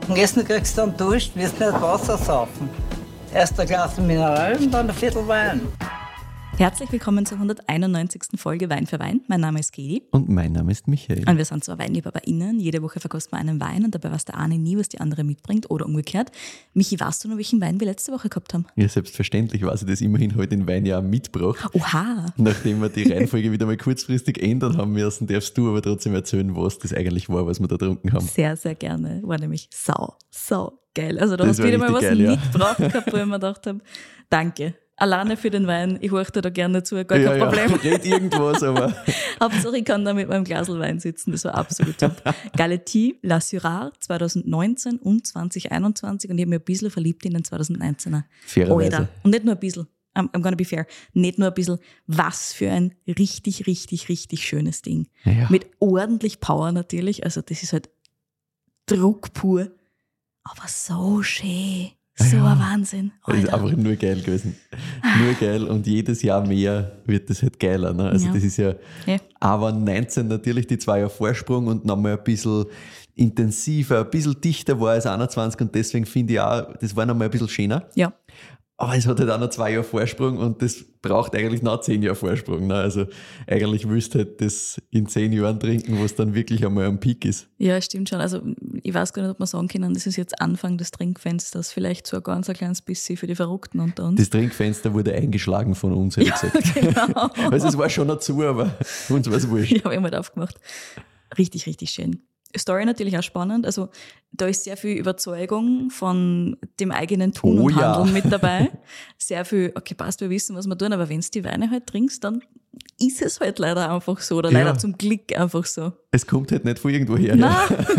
Und Essen kriegst du dann Durst, wirst nicht Wasser saufen. Erst ein Glas Mineral und dann ein Viertel Wein. Herzlich willkommen zur 191. Folge Wein für Wein. Mein Name ist Kedi. Und mein Name ist Michael. Und wir sind zwar WeinliebhaberInnen. Jede Woche verkosten wir einen Wein und dabei weiß der eine nie, was die andere mitbringt oder umgekehrt. Michi, weißt du noch, welchen Wein wir letzte Woche gehabt haben? Ja, selbstverständlich weiß ich das immerhin heute den Wein ja auch mitgebracht. Oha! Nachdem wir die Reihenfolge wieder mal kurzfristig ändern haben müssen, darfst du aber trotzdem erzählen, was das eigentlich war, was wir da getrunken haben. Sehr, sehr gerne. War nämlich sau geil. Also da Das hast du war wieder mal was richtig geil, ja. mitgebracht gehabt, wo ich mir gedacht habe, danke. Alleine für den Wein, ich horche dir da gerne zu, gar kein Problem. Ja, red irgendwas, aber... Hauptsache, ich kann da mit meinem Glasl Wein sitzen, das war absolut top. Galetti La Syrah 2019 und 2021 und ich habe mich ein bisschen verliebt in den 2019er. Fairerweise. Alter. Und nicht nur ein bisschen, I'm gonna be fair, nicht nur ein bisschen, was für ein richtig schönes Ding. Ja. Mit ordentlich Power natürlich, also das ist halt Druck pur, aber so schön. So ein Wahnsinn. Das ist Alter. einfach nur geil gewesen. Nur geil und jedes Jahr mehr wird das halt geiler. Ne? Also das ist ja, aber 19 natürlich die 2 Jahre Vorsprung und nochmal ein bisschen intensiver, ein bisschen dichter war als 21 und deswegen finde ich auch, das war nochmal ein bisschen schöner. Ja. Aber es hat halt auch noch 2 Jahre Vorsprung und das braucht eigentlich noch 10 Jahre Vorsprung. Ne? Also eigentlich willst du halt das in 10 Jahren trinken, wo es dann wirklich einmal am Peak ist. Ja, stimmt schon. Also ich weiß gar nicht, ob man sagen können, das ist jetzt Anfang des Trinkfensters, vielleicht so ein ganz kleines bisschen für die Verrückten unter uns. Das Trinkfenster wurde eingeschlagen von uns, hätte ich gesagt. Genau. Also es war schon noch zu, aber uns war es wurscht. Ich habe immer aufgemacht. Richtig schön. Story natürlich auch spannend. Also da ist sehr viel Überzeugung von dem eigenen Tun und Handeln mit dabei. Sehr viel, okay, passt, wir wissen, was wir tun, aber wenn du die Weine halt trinkst, dann ist es halt leider einfach so oder leider zum Glück einfach so. Es kommt halt nicht von irgendwo her. Nein.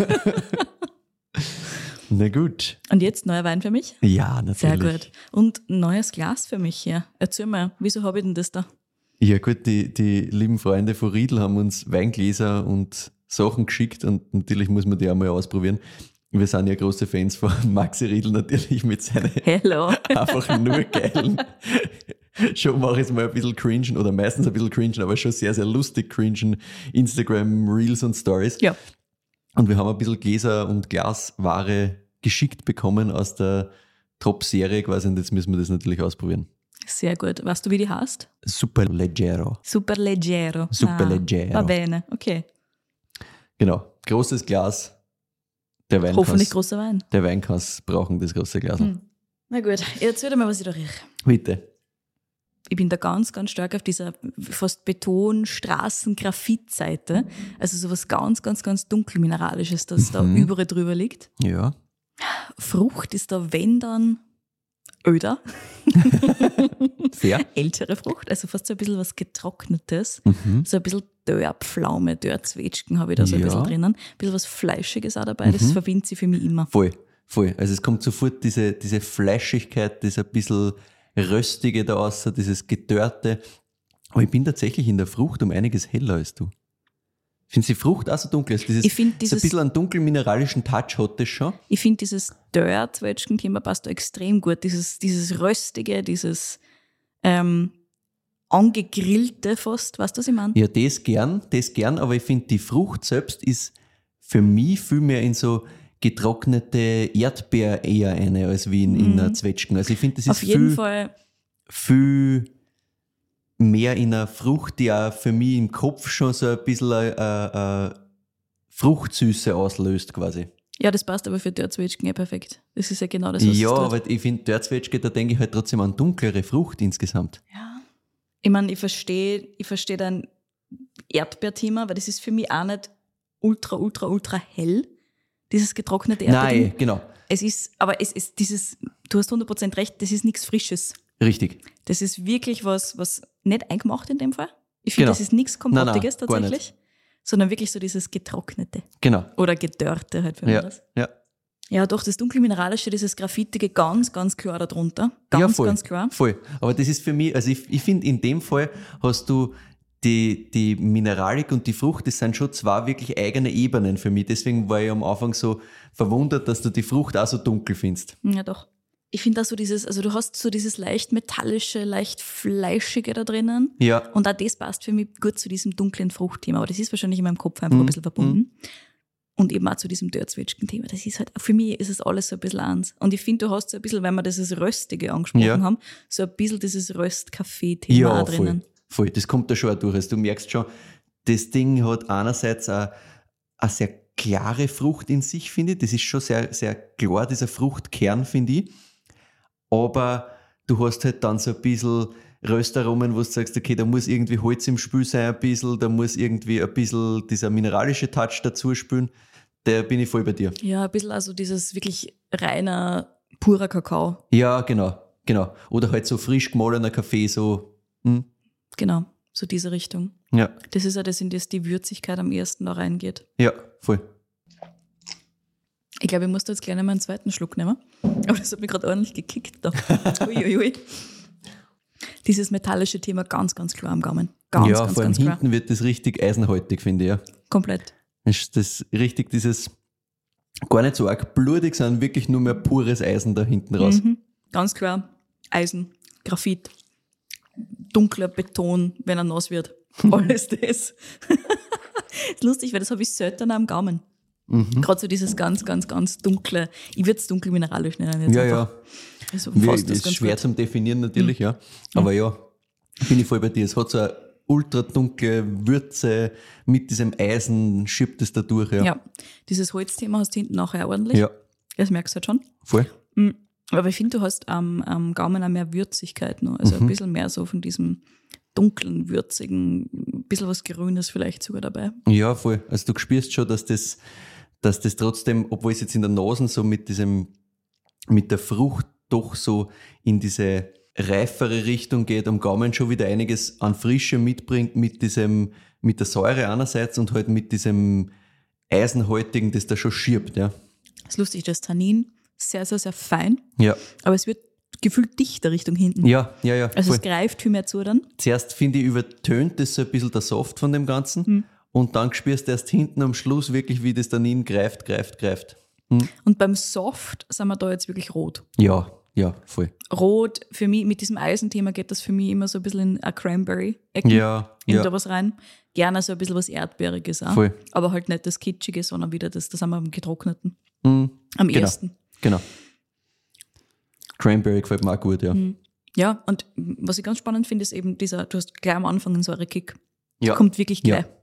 Na gut. Und jetzt neuer Wein für mich? Ja, natürlich. Sehr gut. Und neues Glas für mich hier. Erzähl mal, wieso habe ich denn das da? Ja gut, die lieben Freunde von Riedl haben uns Weingläser und Sachen geschickt und natürlich muss man die auch mal ausprobieren. Wir sind ja große Fans von Maxi Riedl natürlich mit seinen einfach nur geilen. Schon mache ich es mal ein bisschen cringen oder meistens ein bisschen cringen, aber schon sehr, sehr lustig cringen. Instagram, Reels und Stories. Ja. Und wir haben ein bisschen Gläser und Glasware geschickt bekommen aus der Top-Serie quasi und jetzt müssen wir das natürlich ausprobieren. Sehr gut. Weißt du, wie die heißt? Superleggero. Superleggero. Superleggero. Va bene, okay. Genau, großes Glas. Der Wein Hoffentlich großer Wein. Der Wein kann es brauchen, das große Glas. Na gut, jetzt wieder mal, was ich da rieche. Bitte. Ich bin da ganz stark auf dieser fast Beton-Straßen-Graphit-Seite. Also sowas ganz dunkelmineralisches, das da überall drüber liegt. Ja. Frucht ist da, wenn dann, öder. Fair. Ältere Frucht, also fast so ein bisschen was Getrocknetes. So ein bisschen Dörrpflaume, Dörrzwetschgen habe ich da so ein bisschen drinnen. Ein bisschen was Fleischiges auch dabei, das verbindet sie für mich immer. Voll. Also es kommt sofort diese Fleischigkeit, das ein bisschen Röstige da raus, dieses Gedörrte. Aber ich bin tatsächlich in der Frucht um einiges heller als du. Findest du die Frucht auch so dunkel? Also Ich finde so ein bisschen einen dunklen mineralischen Touch hat das schon. Ich finde dieses Dörrzwetschgen-Thema passt da extrem gut. Dieses Röstige, dieses angegrillte fast, weißt du, was ich meine? Ja, das gern, aber ich finde, die Frucht selbst ist für mich viel mehr in so getrocknete Erdbeer eher eine, als wie in einer Zwetschgen. Also ich finde, das ist auf jeden Fall viel mehr in einer Frucht, die auch für mich im Kopf schon so ein bisschen Fruchtsüße auslöst quasi. Ja, das passt aber für Dörrzwetschgen ja perfekt. Das ist ja genau das, was ja, es tut. aber ich finde, Dörrzwetschge, da denke ich halt trotzdem an dunklere Frucht insgesamt. Ja. Ich meine, ich verstehe dein Erdbeerthema, weil das ist für mich auch nicht ultra hell, dieses getrocknete Erdbeer. Nein, genau. Es ist dieses, du hast 100% recht, das ist nichts Frisches. Richtig. Das ist wirklich was nicht eingemacht in dem Fall. Ich finde, das ist nichts Kompottiges tatsächlich, sondern wirklich so dieses Getrocknete. Genau. Oder Gedörrte halt für mich das. Ja. Ja, doch, das dunkle Mineralische, dieses Graffitige ganz klar darunter. Ganz klar. Voll. Aber das ist für mich, also ich finde, in dem Fall hast du die Mineralik und die Frucht, das sind schon zwei wirklich eigene Ebenen für mich. Deswegen war ich am Anfang so verwundert, dass du die Frucht auch so dunkel findest. Ja, doch. Ich finde auch so du hast so dieses leicht metallische, leicht fleischige da drinnen. Ja. Und auch das passt für mich gut zu diesem dunklen Fruchtthema. Aber das ist wahrscheinlich in meinem Kopf einfach ein bisschen verbunden. Und eben auch zu diesem Dörzwetschgen-Thema. Das ist halt, für mich ist es alles so ein bisschen eins. Und ich finde, du hast so ein bisschen, wenn wir dieses Röstige angesprochen haben, so ein bisschen dieses Röst-Kaffee-Thema auch drinnen. Voll. Das kommt da schon auch durch. Also du merkst schon, das Ding hat einerseits eine sehr klare Frucht in sich, finde ich. Das ist schon sehr, sehr klar, dieser Fruchtkern, finde ich. Aber du hast halt dann so ein bisschen Röstaromen, wo du sagst, okay, da muss irgendwie Holz im Spiel sein ein bisschen, da muss irgendwie ein bisschen dieser mineralische Touch dazu spielen. Da bin ich voll bei dir. Ja, ein bisschen also dieses wirklich reiner, purer Kakao. Ja, genau. Oder halt so frisch gemahlener Kaffee, so. Genau, so diese Richtung. Ja. Das ist ja das, in das die Würzigkeit am ersten da reingeht. Ja, voll. Ich glaube, ich muss da jetzt gleich mal einen zweiten Schluck nehmen. Aber das hat mich gerade ordentlich gekickt da. Uiuiui. Dieses metallische Thema ganz, ganz klar am Gaumen. Vor allem ganz hinten klar. Wird das richtig eisenhaltig, finde ich. Ja. Komplett. Ist das richtig dieses, gar nicht so arg blutig, sondern wirklich nur mehr pures Eisen da hinten raus. Ganz klar. Eisen, Graphit, dunkler Beton, wenn er nass wird. Alles das. Das ist lustig, weil das habe ich selten am Gaumen. Gerade so dieses ganz, ganz, ganz dunkle, ich würde es dunkel mineralisch nennen. Jetzt einfach. Also das ist schwer gut zum Definieren natürlich, ja. Aber ja, bin ich voll bei dir. Es hat so eine ultra dunkle Würze mit diesem Eisen, schiebt es da durch. Ja, dieses Holzthema hast du hinten nachher ordentlich. Ja. Das merkst du halt schon. Voll. Aber ich finde, du hast am Gaumen auch mehr Würzigkeit noch. Also ein bisschen mehr so von diesem dunklen, würzigen, ein bisschen was Grünes vielleicht sogar dabei. Ja, voll. Also du spürst schon, dass das trotzdem, obwohl es jetzt in der Nase so mit der Frucht doch so in diese reifere Richtung geht, am Gaumen schon wieder einiges an Frische mitbringt mit der Säure einerseits und halt mit diesem Eisenhaltigen, das da schon schiebt. Ja. Das ist lustig, das Tannin sehr, sehr, sehr fein. Ja. Aber es wird gefühlt dichter Richtung hinten. Ja. Also voll. Es greift viel mehr zu dann. Zuerst, finde ich, übertönt das so ein bisschen der Soft von dem Ganzen und dann spürst du erst hinten am Schluss wirklich, wie das Tannin greift. Und beim Soft sind wir da jetzt wirklich rot. Ja, voll. Rot, für mich, mit diesem Eisenthema geht das für mich immer so ein bisschen in eine Cranberry-Ecke. Da was rein. Gerne so ein bisschen was Erdbeeriges auch. Voll. Aber halt nicht das Kitschige, sondern wieder das haben wir am Getrockneten. Am ersten. Genau. Cranberry gefällt mir auch gut, ja. Ja, und was ich ganz spannend finde, ist eben du hast gleich am Anfang einen Säurekick. Ja. Kommt wirklich gleich. Ja.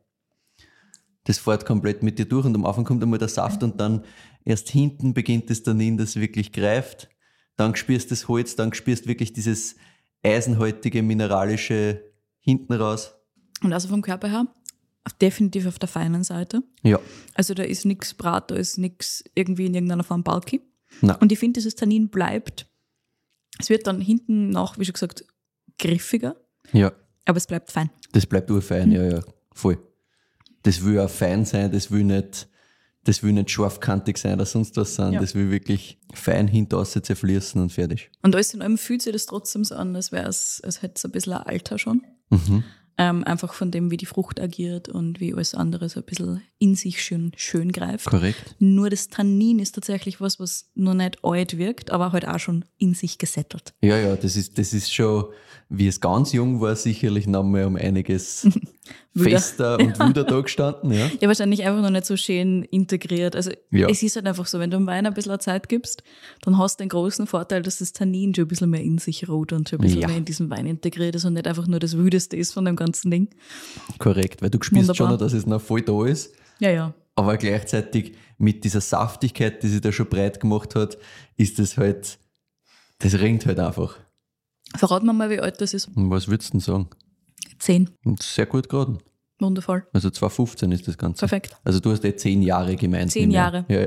Das fährt komplett mit dir durch und am Anfang kommt einmal der Saft und dann erst hinten beginnt das Tannin, das wirklich greift. Dann spürst du das Holz, dann spürst du wirklich dieses eisenhaltige, mineralische hinten raus. Und also vom Körper her definitiv auf der feinen Seite. Ja. Also da ist nichts Brat, da ist nichts irgendwie in irgendeiner Form bulky. Nein. Und ich finde, dieses Tannin bleibt. Es wird dann hinten noch, wie schon gesagt, griffiger. Ja. Aber es bleibt fein. Das bleibt urfein, ja, voll. Das will auch fein sein, das will nicht scharfkantig sein oder sonst was sein. Ja. Das will wirklich fein hinter zerfließen und fertig. Und alles in allem fühlt sich das trotzdem so an, als hätte es ein bisschen ein Alter schon. Einfach von dem, wie die Frucht agiert und wie alles andere so ein bisschen in sich schön greift. Korrekt. Nur das Tannin ist tatsächlich was noch nicht alt wirkt, aber halt auch schon in sich gesettelt. Ja, das ist schon, wie es ganz jung war, sicherlich noch mal um einiges fester und wilder da gestanden. Ja, wahrscheinlich einfach noch nicht so schön integriert. Also Es ist halt einfach so, wenn du dem Wein ein bisschen Zeit gibst, dann hast du den großen Vorteil, dass das Tannin schon ein bisschen mehr in sich ruht und schon ein bisschen mehr in diesen Wein integriert ist und nicht einfach nur das Wildeste ist von dem ganzen Ding. Korrekt, weil du spürst schon noch, dass es noch voll da ist. Ja. Aber gleichzeitig mit dieser Saftigkeit, die sich da schon breit gemacht hat, ist das halt, das ringt halt einfach. Verrat mir mal, wie alt das ist. Und was würdest du denn sagen? 10. Sehr gut geraten. Wundervoll. Also 2015 ist das Ganze. Perfekt. Also du hast 10 Jahre gemeint. 10 Jahre. Ja.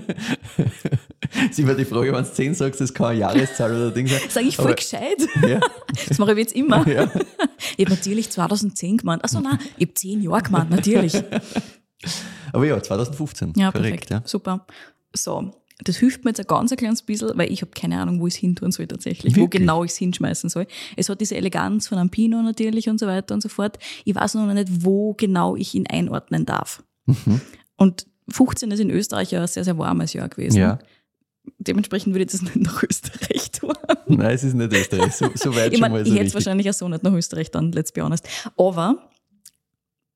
ist immer die Frage, wenn du 10 sagst, das kann eine Jahreszahl oder Ding sein. Das ist eigentlich voll gescheit. Ja. Das mache ich jetzt immer. Ja. Ich habe natürlich 2010 gemeint. Achso, nein, ich habe 10 Jahre gemeint, natürlich. Aber ja, 2015. Ja, korrekt. Perfekt. Ja. Super. So, das hilft mir jetzt ein ganz kleines bisschen, weil ich habe keine Ahnung, wo ich es hin tun soll tatsächlich, wirklich? wo genau ich es hinschmeißen soll. Es hat diese Eleganz von einem Pinot natürlich und so weiter und so fort. Ich weiß noch nicht, wo genau ich ihn einordnen darf. Und 15 ist in Österreich ja ein sehr, sehr warmes Jahr gewesen. Ja. Dementsprechend würde ich das nicht nach Österreich tun. Nein, es ist nicht Österreich. So weit ich schon mal so ich hätte es wahrscheinlich auch so nicht nach Österreich dann, let's be honest. Aber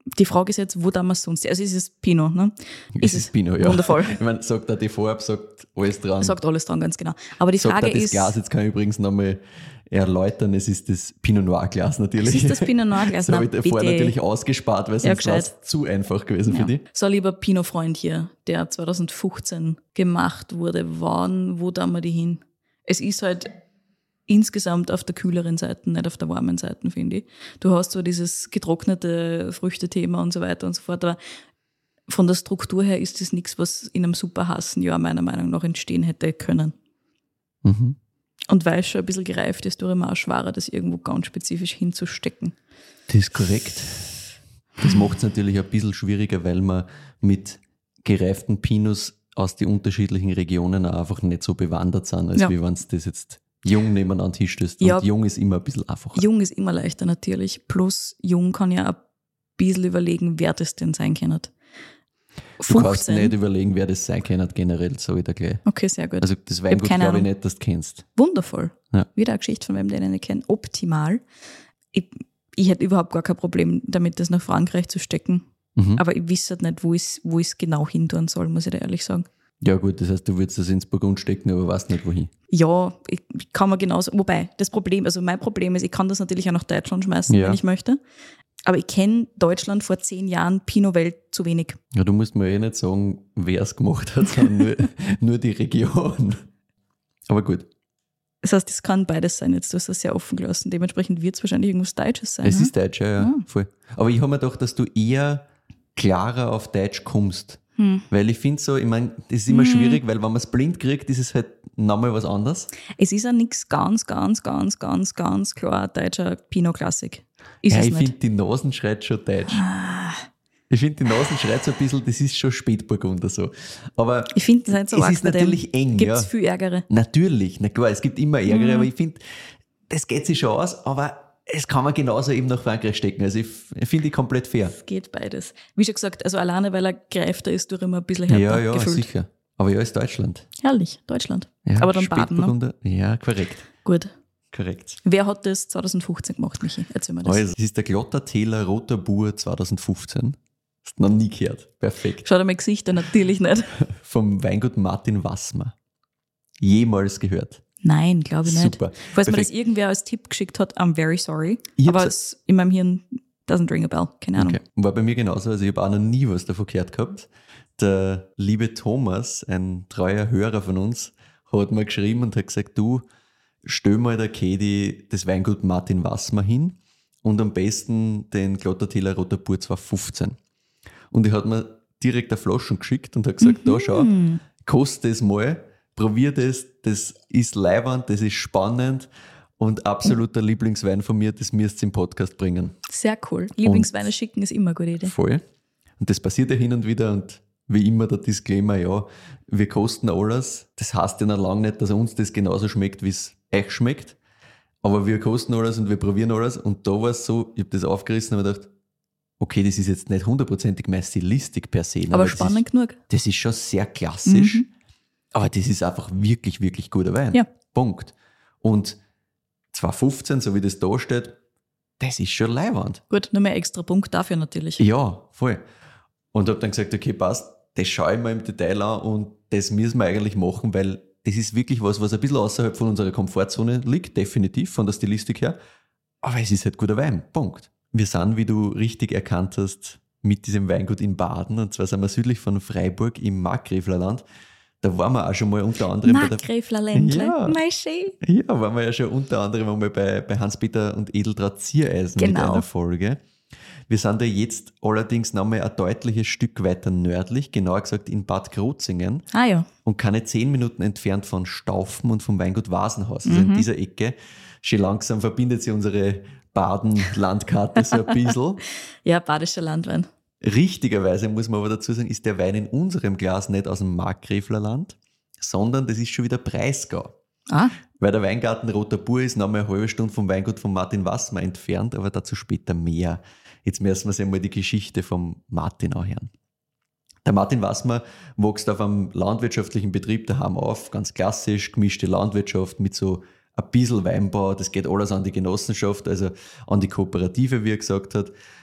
die Frage ist jetzt, wo da wir sonst? Also ist es Pinot, ne? Es ist Pinot, ja. Wundervoll. Ich meine, sagt auch die Farbe, sagt alles dran. Sagt alles dran, ganz genau. Aber die Frage das ist... Glas, jetzt kann ich übrigens nochmal erläutern, es ist das Pinot Noir Glas natürlich. Es ist das Pinot Noir Glas. Das habe ich vorher natürlich ausgespart, weil sonst war es zu einfach gewesen für dich. So, lieber Pinot-Freund hier, der 2015 gemacht wurde, wo da wir die hin? Es ist halt insgesamt auf der kühleren Seite, nicht auf der warmen Seite, finde ich. Du hast so dieses getrocknete Früchtethema und so weiter und so fort, aber von der Struktur her ist das nichts, was in einem super heißen Jahr meiner Meinung nach entstehen hätte können. Mhm. Und weil es schon ein bisschen gereift ist, tut mir auch schwerer, das irgendwo ganz spezifisch hinzustecken. Das ist korrekt. Das macht es natürlich ein bisschen schwieriger, weil man mit gereiften Pinots aus den unterschiedlichen Regionen auch einfach nicht so bewandert sind, als wie wenn es das jetzt jung nebeneinander hinstößt. Und jung ist immer ein bisschen einfacher. Jung ist immer leichter natürlich. Plus jung kann ja ein bisschen überlegen, wer das denn sein kann. Du kannst nicht überlegen, wer das sein kann, generell, sage ich da gleich. Okay, sehr gut. Also das Weingut glaube ich nicht, dass du kennst. Wundervoll. Ja. Wieder eine Geschichte von wem, den ich nicht kenne. Optimal. Ich hätte überhaupt gar kein Problem damit, das nach Frankreich zu stecken. Mhm. Aber ich wüsste halt nicht, wo ich es genau hin tun soll, muss ich dir ehrlich sagen. Ja gut, das heißt, du würdest das ins Burgund stecken, aber weißt nicht, wohin. Ja, ich kann mir genauso, wobei, mein Problem ist, ich kann das natürlich auch nach Deutschland schmeißen, wenn ich möchte. Aber ich kenne Deutschland vor 10 Jahren Pinot-Welt zu wenig. Ja, du musst mir nicht sagen, wer es gemacht hat, sondern nur die Region. Aber gut. Das heißt, es kann beides sein jetzt, du hast das sehr offen gelassen. Dementsprechend wird es wahrscheinlich irgendwas Deutsches sein. Es ist Deutsch, ja, voll. Aber ich habe mir gedacht, dass du eher klarer auf Deutsch kommst. Weil ich finde so, ich meine, das ist immer schwierig, weil wenn man es blind kriegt, ist es halt nochmal was anderes. Es ist ja nichts ganz klar deutscher Pinot-Klassik. Ich finde, die Nasen schreit schon deutsch. Ich finde, die Nasen schreit so ein bisschen, das ist schon Spätburgunder so. Aber ich finde es halt so es ist natürlich eng. Gibt es viel Ärgere? Natürlich, na klar, es gibt immer Ärgere, aber ich finde, das geht sich schon aus, aber es kann man genauso eben nach Frankreich stecken. Also ich finde ich komplett fair. Es geht beides. Wie schon gesagt, also alleine, weil er gereifter ist, durch immer ein bisschen härter ja, gefühlt. Sicher. Aber ja, ist Deutschland. Herrlich, Deutschland. Ja, aber dann Baden, ne? Ja, korrekt. Gut. Korrekt. Wer hat das 2015 gemacht, Michi? Erzähl mir das. Also, das ist der Glottertäler Roter Bur 2015. Hast du noch nie gehört. Perfekt. Schau dir mein Gesicht an, natürlich nicht. Vom Weingut Martin Wassmer. Jemals gehört? Nein, glaube ich nicht. Super. Falls mir das irgendwer als Tipp geschickt hat, I'm very sorry. Aber es in meinem Hirn doesn't ring a bell. Keine Ahnung. Okay. War bei mir genauso. Also ich habe auch noch nie was davon gehört gehabt. Der liebe Thomas, ein treuer Hörer von uns, hat mir geschrieben und hat gesagt, du, stell mal der Kedi das Weingut Martin Wassmer hin und am besten den Glottertäler Roter Bur 2015. Und er hat mir direkt eine Flasche geschickt und hat gesagt, da schau, koste es mal, probier das ist leiwand, das ist spannend und absoluter Lieblingswein von mir, das müsst ihr im Podcast bringen. Sehr cool. Lieblingsweine schicken ist immer eine gute Idee. Voll. Und das passiert ja hin und wieder und wie immer der Disclaimer, ja, wir kosten alles. Das heißt ja noch lange nicht, dass uns das genauso schmeckt, wie es euch schmeckt. Aber wir kosten alles und wir probieren alles. Und da war es so, ich habe das aufgerissen und habe gedacht, okay, das ist jetzt nicht 100%ig meine Stilistik per se. Aber spannend genug. Das ist schon sehr klassisch. Aber das ist einfach wirklich, wirklich guter Wein. Ja. Punkt. Und 2015, so wie das da steht, das ist schon leiwand. Gut, nur mehr extra Punkt dafür natürlich. Ja, voll. Und habe dann gesagt, okay, passt, das schaue ich mir im Detail an und das müssen wir eigentlich machen, weil das ist wirklich was ein bisschen außerhalb von unserer Komfortzone liegt, definitiv, von der Stilistik her. Aber es ist halt guter Wein, Punkt. Wir sind, wie du richtig erkannt hast, mit diesem Weingut in Baden, und zwar sind wir südlich von Freiburg im Markgräflerland. Da waren wir auch schon mal unter anderem Markgräflerländle, mein schön. Ja, waren wir ja schon unter anderem einmal bei Hans-Peter und Edeltraud Ziereisen mit einer Folge. Wir sind da jetzt allerdings nochmal ein deutliches Stück weiter nördlich, genauer gesagt in Bad Krozingen. Ah ja. Und keine 10 Minuten entfernt von Staufen und vom Weingut Wasenhaus. Also in dieser Ecke. Schon langsam verbindet sich unsere Baden-Landkarte so ein bisschen. Ja, badischer Landwein. Richtigerweise muss man aber dazu sagen, ist der Wein in unserem Glas nicht aus dem Markgräflerland, sondern das ist schon wieder Breisgau. Ah. Weil der Weingarten Roter Bur ist noch mal eine halbe Stunde vom Weingut von Martin Wassmer entfernt, aber dazu später mehr. Jetzt müssen wir uns einmal die Geschichte vom Martin anhören. Der Martin Wassmer wächst auf einem landwirtschaftlichen Betrieb daheim auf, ganz klassisch, gemischte Landwirtschaft mit so ein bisschen Weinbau, das geht alles an die Genossenschaft, also an die Kooperative, wie er gesagt hat.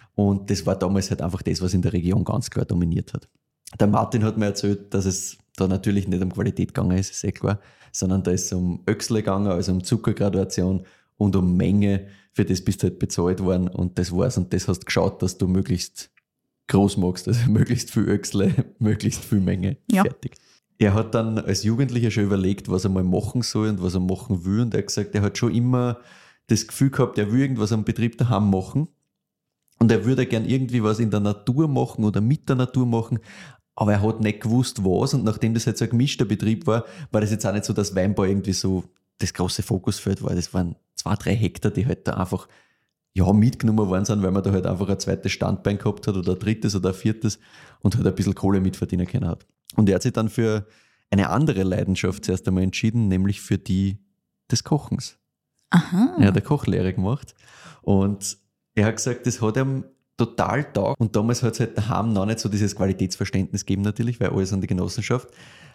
Und das war damals halt einfach das, was in der Region ganz klar dominiert hat. Der Martin hat mir erzählt, dass es da natürlich nicht um Qualität gegangen ist, ist klar, sondern da ist es um Öchsle gegangen, also um Zuckergraduation und um Menge, für das bist du halt bezahlt worden und das war's. Und das hast geschaut, dass du möglichst groß machst, also möglichst viel Öchsle, möglichst viel Menge, fertig. Er hat dann als Jugendlicher schon überlegt, was er mal machen soll und was er machen will, und er hat gesagt, er hat schon immer das Gefühl gehabt, er will irgendwas am Betrieb daheim machen und er würde gern irgendwie was in der Natur machen oder mit der Natur machen, aber er hat nicht gewusst, was, und nachdem das halt so ein gemischter Betrieb war, war das jetzt auch nicht so, dass Weinbau irgendwie so das große Fokusfeld war. Das waren 2-3 Hektar, die halt da einfach mitgenommen worden sind, weil man da halt einfach ein zweites Standbein gehabt hat oder ein drittes oder ein viertes und halt ein bisschen Kohle mitverdienen können hat. Und er hat sich dann für eine andere Leidenschaft zuerst einmal entschieden, nämlich für die des Kochens. Aha. Er hat eine Kochlehre gemacht und er hat gesagt, das hat ihm total taugt. Und damals hat es halt daheim noch nicht so dieses Qualitätsverständnis gegeben natürlich, weil alles an die Genossenschaft.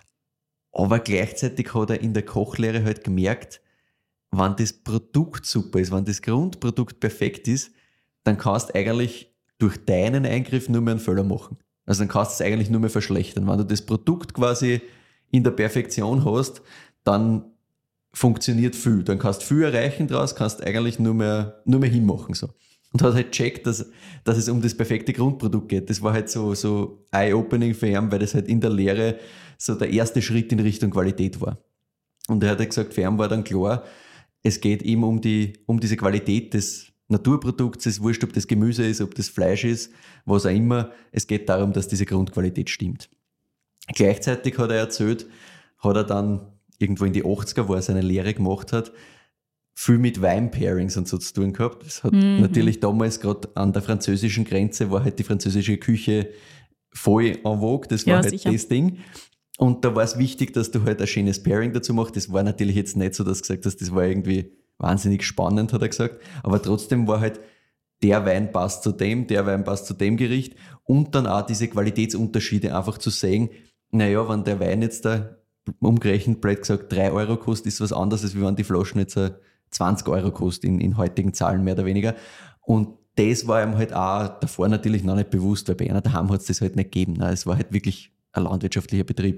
Aber gleichzeitig hat er in der Kochlehre halt gemerkt, wenn das Produkt super ist, wenn das Grundprodukt perfekt ist, dann kannst du eigentlich durch deinen Eingriff nur mehr einen Fehler machen. Also dann kannst du es eigentlich nur mehr verschlechtern. Wenn du das Produkt quasi in der Perfektion hast, dann funktioniert viel. Dann kannst du viel erreichen draus, kannst eigentlich nur mehr hinmachen. So. Und hat halt gecheckt, dass es um das perfekte Grundprodukt geht. Das war halt so eye-opening für ihn, weil das halt in der Lehre so der erste Schritt in Richtung Qualität war. Und er hat halt gesagt, für ihn war dann klar, es geht ihm um diese Qualität des Naturprodukts, es ist wurscht, ob das Gemüse ist, ob das Fleisch ist, was auch immer. Es geht darum, dass diese Grundqualität stimmt. Gleichzeitig hat er erzählt, hat er dann irgendwo in die 80er, wo er seine Lehre gemacht hat, viel mit Wine-Pairings und so zu tun gehabt. Das hat natürlich damals gerade an der französischen Grenze, war halt die französische Küche voll en vogue. Das war halt sicher das Ding. Und da war es wichtig, dass du halt ein schönes Pairing dazu machst. Das war natürlich jetzt nicht so, dass du gesagt hast, das war irgendwie wahnsinnig spannend, hat er gesagt. Aber trotzdem war halt, der Wein passt zu dem, der Wein passt zu dem Gericht. Und dann auch diese Qualitätsunterschiede einfach zu sehen, naja, wenn der Wein jetzt da umgerechnet, blöd gesagt, 3 Euro kostet, ist was anderes, als wenn die Flaschen jetzt 20 Euro kostet in heutigen Zahlen mehr oder weniger. Und das war ihm halt auch davor natürlich noch nicht bewusst, weil bei einer daheim hat es das halt nicht gegeben. Es war halt wirklich ein landwirtschaftlicher Betrieb.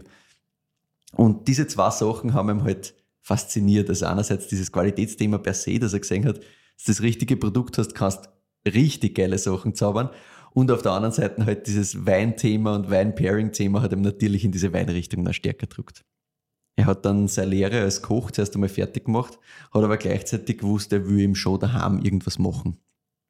Und diese 2 Sachen haben ihm halt fasziniert. Also einerseits dieses Qualitätsthema per se, dass er gesehen hat, dass du das richtige Produkt hast, kannst richtig geile Sachen zaubern. Und auf der anderen Seite halt dieses Weinthema und Wein-Pairing-Thema hat ihm natürlich in diese Weinrichtung noch stärker gedrückt. Er hat dann seine Lehre als Koch zuerst einmal fertig gemacht, hat aber gleichzeitig gewusst, er will eben schon daheim irgendwas machen.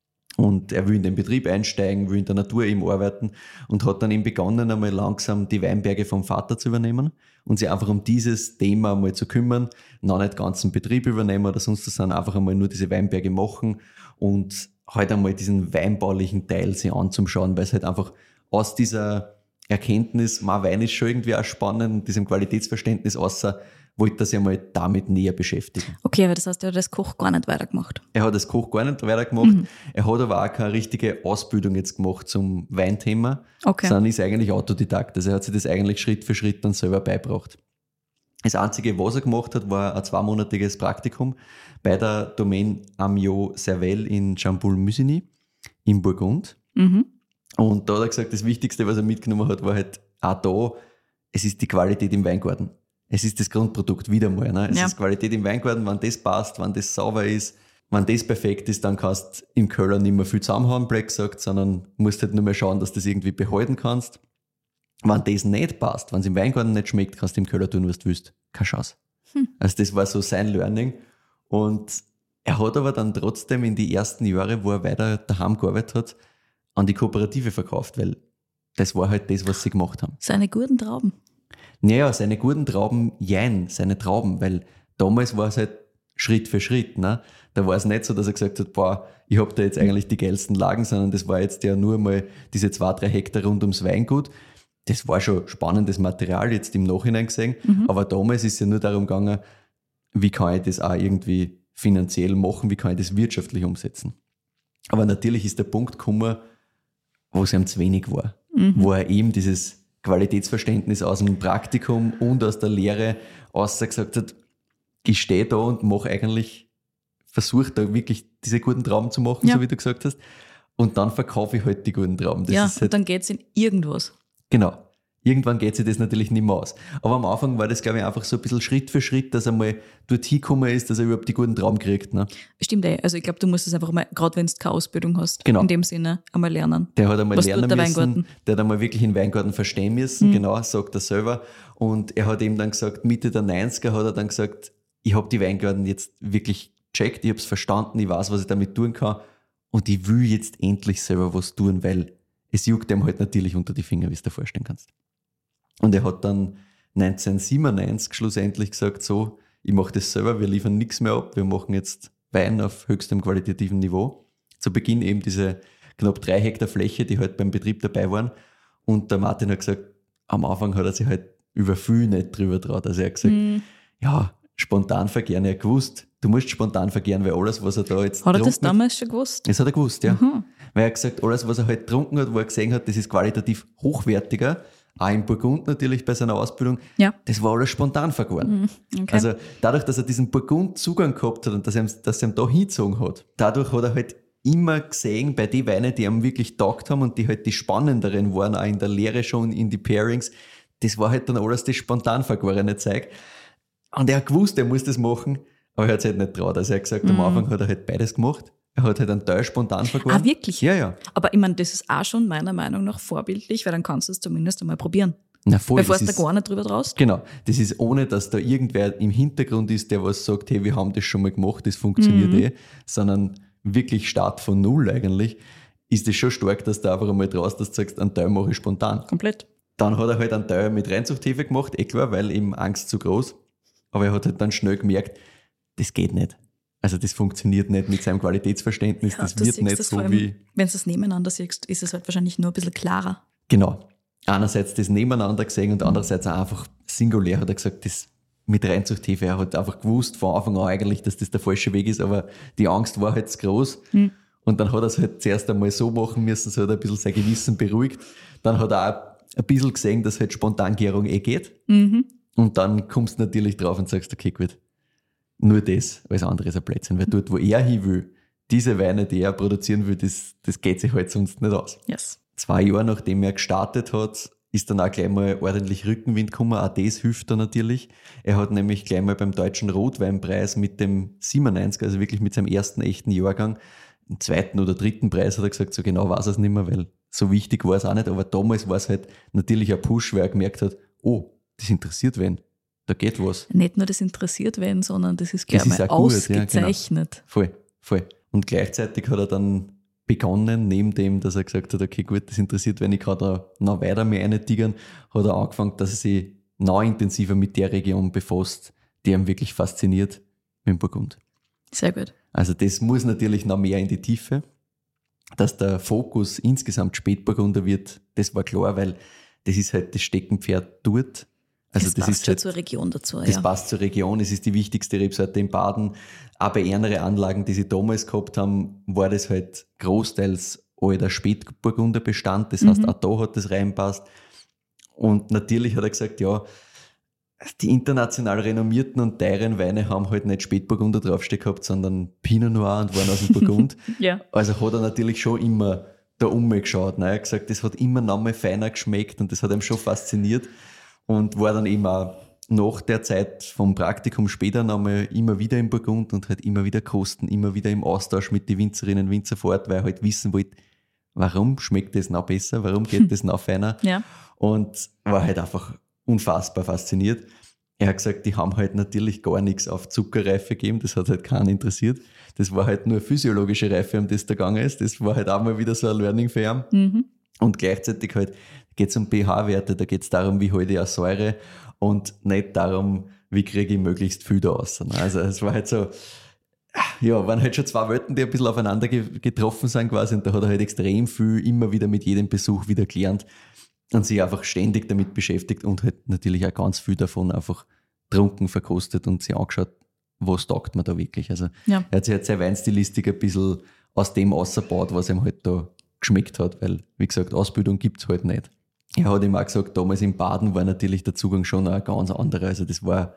Und er will in den Betrieb einsteigen, will in der Natur eben arbeiten und hat dann eben begonnen, einmal langsam die Weinberge vom Vater zu übernehmen und sich einfach um dieses Thema einmal zu kümmern, noch nicht ganzen Betrieb übernehmen oder sonst was, sondern einfach einmal nur diese Weinberge machen und halt einmal diesen weinbaulichen Teil sich anzuschauen, weil es halt einfach aus dieser Erkenntnis, Wein ist schon irgendwie auch spannend und diesem Qualitätsverständnis außer wollte er sich einmal damit näher beschäftigen. Okay, aber das heißt, er hat das Koch gar nicht weitergemacht. Er hat das Koch gar nicht weitergemacht. Er hat aber auch keine richtige Ausbildung jetzt gemacht zum Weinthema, sondern ist eigentlich Autodidakt. Also er hat sich das eigentlich Schritt für Schritt dann selber beigebracht. Das Einzige, was er gemacht hat, war ein 2-monatiges Praktikum bei der Domaine Amiot Cervelle in Chamboul-Musigny im Burgund. Und da hat er gesagt, das Wichtigste, was er mitgenommen hat, war halt auch da, es ist die Qualität im Weingarten. Es ist das Grundprodukt wieder mal. Ne? Es ist Qualität im Weingarten, wenn das passt, wenn das sauber ist, wenn das perfekt ist, dann kannst du im Keller nicht mehr viel zusammenhauen, Black sagt, sondern musst halt nur mehr schauen, dass du das irgendwie behalten kannst. Wenn das nicht passt, wenn es im Weingarten nicht schmeckt, kannst du im Keller tun, was du willst. Keine Chance. Also das war so sein Learning. Und er hat aber dann trotzdem in die ersten Jahre, wo er weiter daheim gearbeitet hat, an die Kooperative verkauft, weil das war halt das, was sie gemacht haben. Seine guten Trauben. Naja, seine guten Trauben, seine Trauben, weil damals war es halt Schritt für Schritt. Ne? Da war es nicht so, dass er gesagt hat, boah, ich habe da jetzt eigentlich die geilsten Lagen, sondern das war jetzt ja nur mal diese 2-3 Hektar rund ums Weingut. Das war schon spannendes Material, jetzt im Nachhinein gesehen, aber damals ist es ja nur darum gegangen, wie kann ich das auch irgendwie finanziell machen, wie kann ich das wirtschaftlich umsetzen. Aber natürlich ist der Punkt gekommen, wo es ihm zu wenig war, wo er eben dieses Qualitätsverständnis aus dem Praktikum und aus der Lehre gesagt hat, ich stehe da und versuche da wirklich diese guten Trauben zu machen, so wie du gesagt hast. und dann verkaufe ich halt die guten Trauben. Das ist halt, und dann geht es in irgendwas. Genau. Irgendwann geht sich das natürlich nicht mehr aus. Aber am Anfang war das, glaube ich, einfach so ein bisschen Schritt für Schritt, dass er mal dorthin gekommen ist, dass er überhaupt die guten Trauben kriegt. Ne? Stimmt, also ich glaube, du musst es einfach mal, gerade wenn du keine Ausbildung hast, genau. in dem Sinne einmal lernen. Der hat einmal lernen müssen, Weingarten? Der hat einmal wirklich den Weingarten verstehen müssen, genau, sagt er selber. Und er hat eben dann gesagt, Mitte der 90er hat er dann gesagt, ich habe die Weingarten jetzt wirklich gecheckt, ich habe es verstanden, ich weiß, was ich damit tun kann und ich will jetzt endlich selber was tun, weil es juckt ihm halt natürlich unter die Finger, wie du dir vorstellen kannst. Und er hat dann 1997 schlussendlich gesagt, so, ich mache das selber, wir liefern nichts mehr ab, wir machen jetzt Wein auf höchstem qualitativen Niveau. Zu Beginn eben diese knapp 3 Hektar Fläche, die halt beim Betrieb dabei waren. Und der Martin hat gesagt, am Anfang hat er sich halt über viel nicht drüber traut. Also er hat gesagt, ja, spontan vergären, er hat gewusst, du musst spontan vergären, weil alles, was er da jetzt Hat er das damals schon gewusst? Das hat er gewusst, ja. Weil er hat gesagt, alles, was er halt getrunken hat, wo er gesehen hat, das ist qualitativ hochwertiger, auch in Burgund natürlich bei seiner Ausbildung, das war alles spontan vergoren. Okay. Also dadurch, dass er diesen Burgund-Zugang gehabt hat und dass er ihm da hingezogen hat, dadurch hat er halt immer gesehen, bei den Weinen, die ihm wirklich taugt haben und die halt die spannenderen waren, auch in der Lehre schon, in die Pairings, das war halt dann alles das spontan vergorene Zeug. Und er hat gewusst, er muss das machen, aber er hat es halt nicht traut. Also er hat gesagt, am Anfang hat er halt beides gemacht. Er hat halt einen Teil spontan vergoren. Ah, wirklich? Ja. Aber ich meine, das ist auch schon meiner Meinung nach vorbildlich, weil dann kannst du es zumindest einmal probieren. Na voll, bevor du da gar nicht drüber traust. Genau. Das ist ohne, dass da irgendwer im Hintergrund ist, der was sagt, hey, wir haben das schon mal gemacht, das funktioniert sondern wirklich Start von Null eigentlich, ist das schon stark, dass du einfach einmal traust, dass du sagst, einen Teil mache ich spontan. Komplett. Dann hat er halt einen Teil mit Reinzuchthefe gemacht, klar, weil ihm Angst zu groß. Aber er hat halt dann schnell gemerkt, das geht nicht. Also das funktioniert nicht mit seinem Qualitätsverständnis, Ja, das wird nicht so wie... Wenn du es nebeneinander siehst, ist es halt wahrscheinlich nur ein bisschen klarer. Genau. Einerseits das nebeneinander gesehen und andererseits auch einfach singulär hat er gesagt, das mit Reinzuchthefe, er hat einfach gewusst von Anfang an eigentlich, dass das der falsche Weg ist, aber die Angst war halt zu groß. Und dann hat er es halt zuerst einmal so machen müssen, so hat er ein bisschen sein Gewissen beruhigt. Dann hat er auch ein bisschen gesehen, dass halt Spontangärung geht. Und dann kommst du natürlich drauf und sagst, okay, gut, nur das, alles andere ist ein Blödsinn. Weil dort, wo er hin will, diese Weine, die er produzieren will, das geht sich halt sonst nicht aus. Yes. 2 Jahre nachdem er gestartet hat, ist dann auch gleich mal ordentlich Rückenwind gekommen. Auch das hilft da natürlich. Er hat nämlich gleich mal beim Deutschen Rotweinpreis mit dem 97, also wirklich mit seinem ersten echten Jahrgang, im 2. oder 3. Preis hat er gesagt, so genau weiß er es nicht mehr, weil so wichtig war es auch nicht. Aber damals war es halt natürlich ein Push, weil er gemerkt hat, oh, das interessiert wen. Da geht was. Nicht nur das interessiert werden, sondern das ist gleich mal ausgezeichnet. Ja, genau. Voll. Und gleichzeitig hat er dann begonnen, neben dem, dass er gesagt hat, okay, gut, das interessiert, wenn ich gerade noch weiter mehr reintigern, hat er angefangen, dass er sich noch intensiver mit der Region befasst, die ihn wirklich fasziniert, mit dem Burgund. Sehr gut. Also das muss natürlich noch mehr in die Tiefe. Dass der Fokus insgesamt Spätburgunder wird, das war klar, weil das ist halt das Steckenpferd dort. Also das passt schon halt zur Region dazu. Das passt zur Region, es ist die wichtigste Rebsorte in Baden. Auch bei anderen Anlagen, die sie damals gehabt haben, war das halt großteils alter Spätburgunderbestand. Das heißt, auch da hat das reinpasst. Und natürlich hat er gesagt, ja, die international renommierten und teuren Weine haben halt nicht Spätburgunder draufstehen gehabt, sondern Pinot Noir und waren aus dem Burgund. Ja. Also hat er natürlich schon immer da umgeschaut. Ne? Er hat gesagt, das hat immer noch mal feiner geschmeckt und das hat ihm schon fasziniert. Und war dann eben auch nach der Zeit vom Praktikum später nochmal immer wieder im Burgund und halt immer wieder kosten, immer wieder im Austausch mit den Winzerinnen und Winzer vor Ort, weil er halt wissen wollte, warum schmeckt das noch besser, warum geht das noch feiner. Ja. Und war halt einfach unfassbar fasziniert. Er hat gesagt, die haben halt natürlich gar nichts auf Zuckerreife gegeben, das hat halt keinen interessiert. Das war halt nur physiologische Reife, um das da gegangen ist. Das war halt auch mal wieder so ein Learning für ihn. Und gleichzeitig halt geht es um pH-Werte, da geht es darum, wie halte ich auch Säure und nicht darum, wie kriege ich möglichst viel da raus. Also es war halt so, ja, waren halt schon 2 Welten, die ein bisschen aufeinander getroffen sind quasi und da hat er halt extrem viel immer wieder mit jedem Besuch wieder gelernt und sich einfach ständig damit beschäftigt und halt natürlich auch ganz viel davon einfach trunken, verkostet und sich angeschaut, was taugt man da wirklich. Also er hat sich halt seine Weinstilistik ein bisschen aus dem ausgebaut, was ihm halt da geschmeckt hat, weil, wie gesagt, Ausbildung gibt es halt nicht. Er hat ihm auch gesagt, damals in Baden war natürlich der Zugang schon ein ganz anderer. Also das war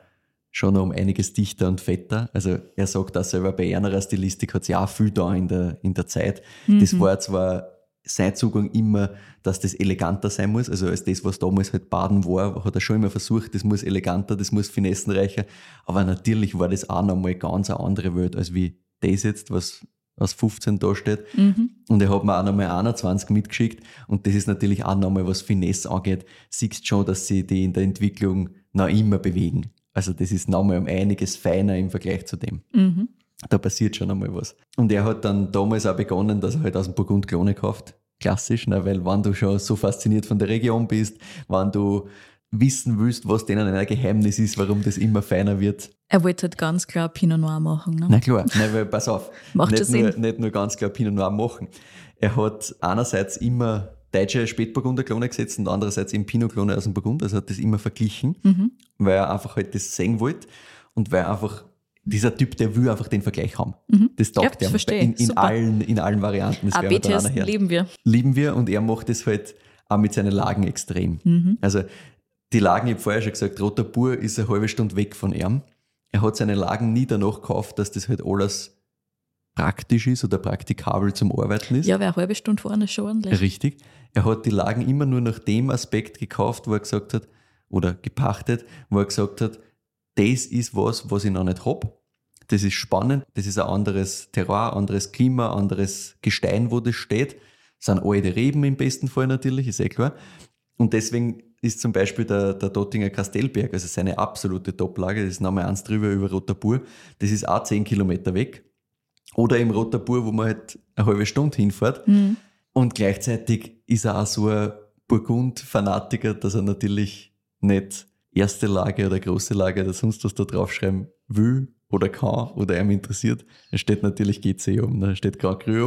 schon noch um einiges dichter und fetter. Also er sagt auch selber, bei einer Stilistik hat es ja auch viel da in der Zeit. Das war zwar sein Zugang immer, dass das eleganter sein muss, also als das, was damals halt Baden war, hat er schon immer versucht, das muss eleganter, das muss finessenreicher, aber natürlich war das auch nochmal ganz eine andere Welt, als wie das jetzt, was aus 15 da steht. Und er hat mir auch nochmal 21 mitgeschickt und das ist natürlich auch nochmal, was Finesse angeht, siehst schon, dass sie die in der Entwicklung noch immer bewegen. Also das ist nochmal um einiges feiner im Vergleich zu dem. Da passiert schon einmal was. Und er hat dann damals auch begonnen, dass er halt aus dem Burgund Klone kauft. Klassisch, ne? Weil wenn du schon so fasziniert von der Region bist, wenn du wissen willst, was denen ein Geheimnis ist, warum das immer feiner wird. Er wollte halt ganz klar Pinot Noir machen. Ne? Na klar, nein, weil pass auf, Macht nicht, schon nur, Sinn. nicht nur ganz klar Pinot Noir machen. Er hat einerseits immer deutsche Spätburgunder Klone gesetzt und andererseits eben Pinot Klone aus dem Burgund, also hat das immer verglichen, weil er einfach halt das sehen wollte und weil er einfach dieser Typ, der will einfach den Vergleich haben. Das taugt Ja, er verstehe. in allen Varianten. Das werden wir dann auch AB-Test nachher. lieben wir. Und er macht das halt auch mit seinen Lagen extrem. Also die Lagen, ich habe vorher schon gesagt, Roter Bur ist eine halbe Stunde weg von ihm. Er hat seine Lagen nie danach gekauft, dass das halt alles praktisch ist oder praktikabel zum Arbeiten ist. Ja, weil eine halbe Stunde fahren ist schon ordentlich. Richtig. Er hat die Lagen immer nur nach dem Aspekt gekauft, wo er gesagt hat, oder gepachtet, wo er gesagt hat, das ist was ich noch nicht habe. Das ist spannend, das ist ein anderes Terroir, anderes Klima, anderes Gestein, wo das steht. Das sind alte Reben im besten Fall natürlich, ist klar. Und deswegen ist zum Beispiel der Dottinger Kastellberg, also seine absolute Toplage, das ist nochmal eins drüber über Roter Bur, das ist auch 10 Kilometer weg. Oder im Roter Bur, wo man halt eine halbe Stunde hinfährt. Und gleichzeitig ist er auch so ein Burgund-Fanatiker, dass er natürlich nicht erste Lage oder große Lage oder sonst was da draufschreiben will oder kann oder einem interessiert. Da steht natürlich GC da steht Grand Cru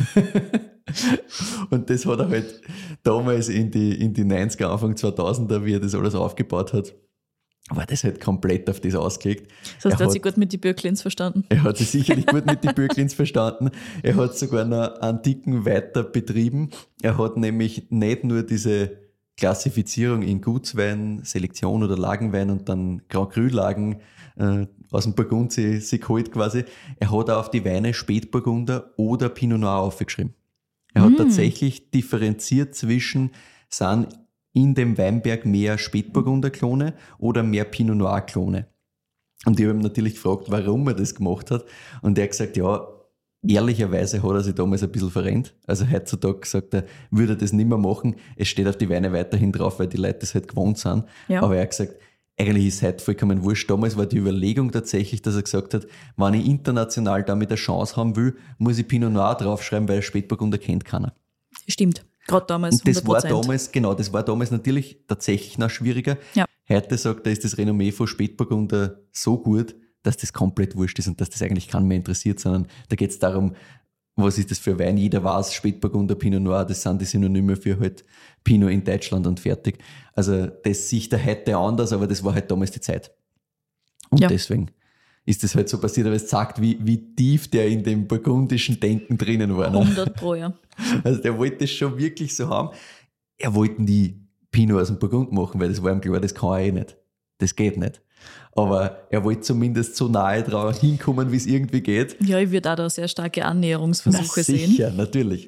Und das hat er halt damals in die 90er, Anfang 2000er, wie er das alles aufgebaut hat, war das halt komplett auf das ausgelegt. Das heißt, er hat sich gut mit den Bürklins verstanden. Er hat sich sicherlich gut mit den Bürklins verstanden. Er hat sogar noch einen Ticken weiter betrieben. Er hat nämlich nicht nur diese Klassifizierung in Gutswein, Selektion oder Lagenwein und dann Grand Cru-Lagen aus dem Burgund sich geholt quasi. Er hat auch auf die Weine Spätburgunder oder Pinot Noir aufgeschrieben. Er hat tatsächlich differenziert zwischen, sind in dem Weinberg mehr Spätburgunder-Klone oder mehr Pinot Noir-Klone. Und ich habe ihn natürlich gefragt, warum er das gemacht hat. Und er hat gesagt, ja, ehrlicherweise hat er sich damals ein bisschen verrennt. Also heutzutage sagt er, würde er das nicht mehr machen. Es steht auf die Weine weiterhin drauf, weil die Leute das halt gewohnt sind. Ja. Aber er hat gesagt, eigentlich ist es heute vollkommen wurscht. Damals war die Überlegung tatsächlich, dass er gesagt hat, wenn ich international damit eine Chance haben will, muss ich Pinot Noir draufschreiben, weil Spätburgunder kennt keiner. Stimmt. Gerade damals 100%. Und das war damals natürlich tatsächlich noch schwieriger. Ja. Heute sagt er, ist das Renommee von Spätburgunder so gut, dass das komplett wurscht ist und dass das eigentlich keinen mehr interessiert, sondern da geht es darum, was ist das für Wein? Jeder weiß, Spätburgunder, Pinot Noir, das sind die Synonyme für halt Pinot in Deutschland und fertig. Also das sieht er heute anders, aber das war halt damals die Zeit. Und deswegen ist das halt so passiert, aber es sagt, wie tief der in dem burgundischen Denken drinnen war. Ne? 100%, ja. Also der wollte das schon wirklich so haben. Er wollte nie Pinot aus dem Burgund machen, weil das war ihm klar, das kann er eh nicht. Das geht nicht. Aber er wollte zumindest so nahe drauf hinkommen, wie es irgendwie geht. Ja, ich würde auch da sehr starke Annäherungsversuche sehen. Sicher, natürlich.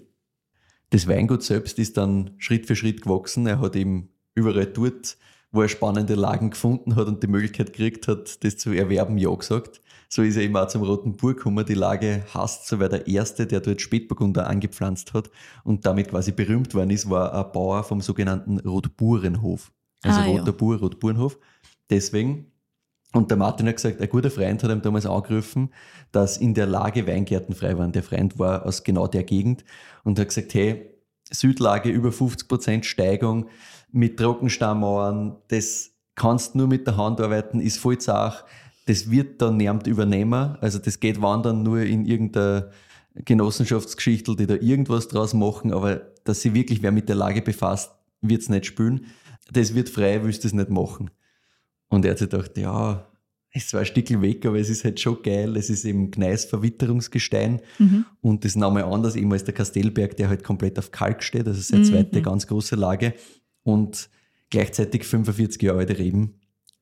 Das Weingut selbst ist dann Schritt für Schritt gewachsen. Er hat eben überall dort, wo er spannende Lagen gefunden hat und die Möglichkeit gekriegt hat, das zu erwerben, ja gesagt. So ist er eben auch zum Roten Bur gekommen. Die Lage heißt so, weil der Erste, der dort Spätburgunder angepflanzt hat und damit quasi berühmt worden ist, war ein Bauer vom sogenannten Rotburenhof. Also Roter Bur, Rotburenhof. Deswegen, und der Martin hat gesagt, ein guter Freund hat ihm damals angerufen, dass in der Lage Weingärten frei waren. Der Freund war aus genau der Gegend und hat gesagt, hey, Südlage über 50% Steigung mit Trockenstammmauern, das kannst nur mit der Hand arbeiten, ist voll zart. Das wird dann niemand übernehmen. Also das geht wandern nur in irgendeiner Genossenschaftsgeschichte, die da irgendwas draus machen, aber dass sich wirklich wer mit der Lage befasst, wird es nicht spülen. Das wird frei, willst du das nicht machen. Und er hat sich gedacht, ja, ist zwar ein Stückchen weg, aber es ist halt schon geil. Es ist eben Gneisverwitterungsgestein und das ist nochmal anders eben als der Kastellberg, der halt komplett auf Kalk steht, also seine zweite ganz große Lage und gleichzeitig 45 Jahre alte Reben.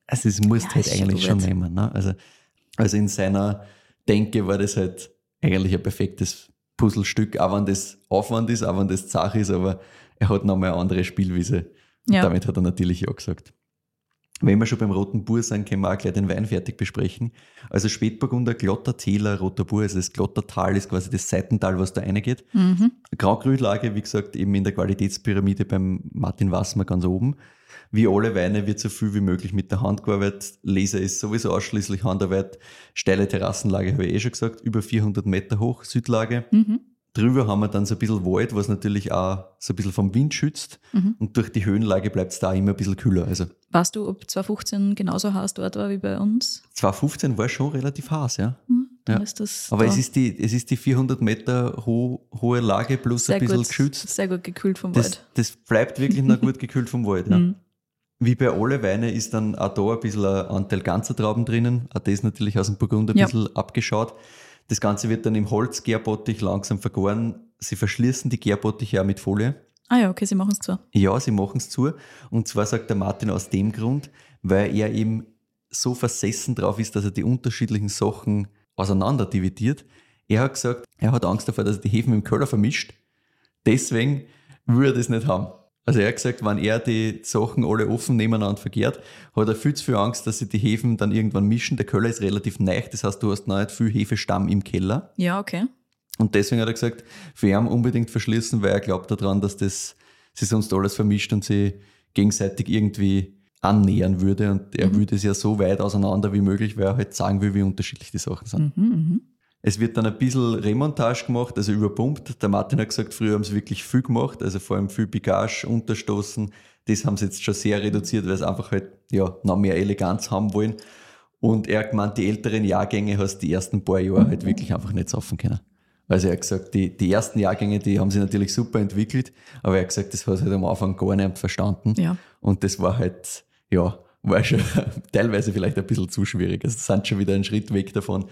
Also es musst halt eigentlich schon nehmen. Ne? Also in seiner Denke war das halt eigentlich ein perfektes Puzzlestück, auch wenn das Aufwand ist, auch wenn das Sache ist, aber er hat nochmal eine andere Spielwiese. Und damit hat er natürlich ja gesagt. Wenn wir schon beim Roten Bur sind, können wir auch gleich den Wein fertig besprechen. Also Spätburgunder, glatter Täler, Roter Bur, also das Glottertal ist quasi das Seitental, was da reingeht. Graugrünlage, wie gesagt, eben in der Qualitätspyramide beim Martin Wassmer ganz oben. Wie alle Weine wird so viel wie möglich mit der Hand gearbeitet. Laser ist sowieso ausschließlich Handarbeit. Steile Terrassenlage habe ich schon gesagt, über 400 Meter hoch, Südlage. Drüber haben wir dann so ein bisschen Wald, was natürlich auch so ein bisschen vom Wind schützt. Und durch die Höhenlage bleibt es da immer ein bisschen kühler. Also, weißt du, ob 2015 genauso heiß dort war wie bei uns? 2015 war schon relativ heiß, ja. Dann ist das aber da. es ist die 400 Meter hohe Lage plus sehr ein bisschen gut, geschützt. Sehr gut gekühlt vom Wald. Das bleibt wirklich noch gut gekühlt vom Wald. Ja. Wie bei alle Weine ist dann auch da ein bisschen ein Anteil ganzer Trauben drinnen. Auch das natürlich aus dem Burgund ein bisschen abgeschaut. Das Ganze wird dann im Holzgärbottich langsam vergoren. Sie verschließen die Gärbottiche auch mit Folie. Ah ja, okay, sie machen es zu. Ja, sie machen es zu. Und zwar sagt der Martin aus dem Grund, weil er eben so versessen drauf ist, dass er die unterschiedlichen Sachen auseinander dividiert. Er hat gesagt, er hat Angst davor, dass er die Hefen im Keller vermischt. Deswegen will er das nicht haben. Also er hat gesagt, wenn er die Sachen alle offen nebeneinander vergärt, hat er viel zu viel Angst, dass sich die Hefen dann irgendwann mischen. Der Keller ist relativ neu, das heißt, du hast noch nicht viel Hefestamm im Keller. Ja, okay. Und deswegen hat er gesagt, für ihn unbedingt verschließen, weil er glaubt daran, dass das sich sonst alles vermischt und sie gegenseitig irgendwie annähern würde. Und er würde es ja so weit auseinander wie möglich, weil er halt sagen will, wie unterschiedlich die Sachen sind. Es wird dann ein bisschen Remontage gemacht, also überpumpt. Der Martin hat gesagt, früher haben sie wirklich viel gemacht, also vor allem viel Picage, Unterstoßen. Das haben sie jetzt schon sehr reduziert, weil sie einfach halt noch mehr Eleganz haben wollen. Und er hat gemeint, die älteren Jahrgänge hast die ersten paar Jahre halt wirklich einfach nicht saufen können. Also er hat gesagt, die ersten Jahrgänge, die haben sich natürlich super entwickelt, aber er hat gesagt, das hat halt am Anfang gar nicht verstanden. Ja. Und das war halt, war schon teilweise vielleicht ein bisschen zu schwierig. Also sind schon wieder einen Schritt weg davon.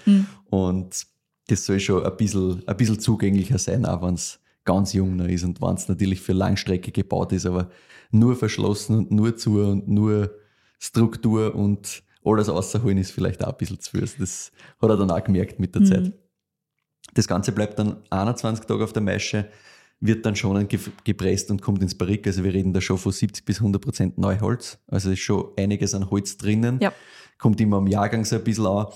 Und das soll schon ein bisschen zugänglicher sein, auch wenn es ganz jung noch ist und wenn es natürlich für Langstrecke gebaut ist, aber nur verschlossen und nur zu und nur Struktur und alles rausholen ist vielleicht auch ein bisschen zu viel. Also das hat er dann auch gemerkt mit der Zeit. Das Ganze bleibt dann 21 Tage auf der Maische, wird dann schon gepresst und kommt ins Barrique. Also wir reden da schon von 70-100% Neuholz. Also ist schon einiges an Holz drinnen. Ja. Kommt immer am Jahrgang so ein bisschen an.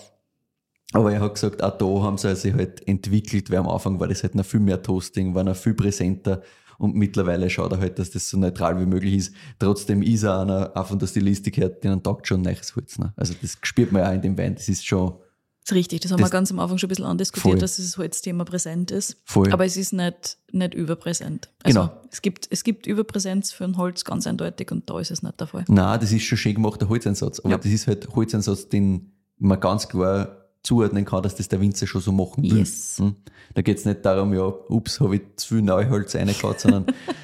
Aber er hat gesagt, auch da haben sie sich halt entwickelt, weil am Anfang war das halt noch viel mehr Toasting, war noch viel präsenter und mittlerweile schaut er halt, dass das so neutral wie möglich ist. Trotzdem ist er einer, auch von der Stilistik her, denen taugt schon neues Holz. Ne? Also das spürt man ja auch in dem Wein, das ist schon... Das ist richtig, das haben wir ganz am Anfang schon ein bisschen andiskutiert, dass das Holzthema präsent ist. Voll. Aber es ist nicht überpräsent. Also es gibt Überpräsenz für ein Holz ganz eindeutig und da ist es nicht der Fall. Nein, das ist schon schön gemachter Holzeinsatz, aber das ist halt Holzeinsatz, den man ganz klar zuordnen kann, dass das der Winzer schon so machen will. Yes. Da geht es nicht darum, habe ich zu viel Neuholz reingehauen, sondern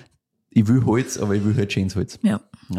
ich will Holz, aber ich will halt schönes Holz. Ja.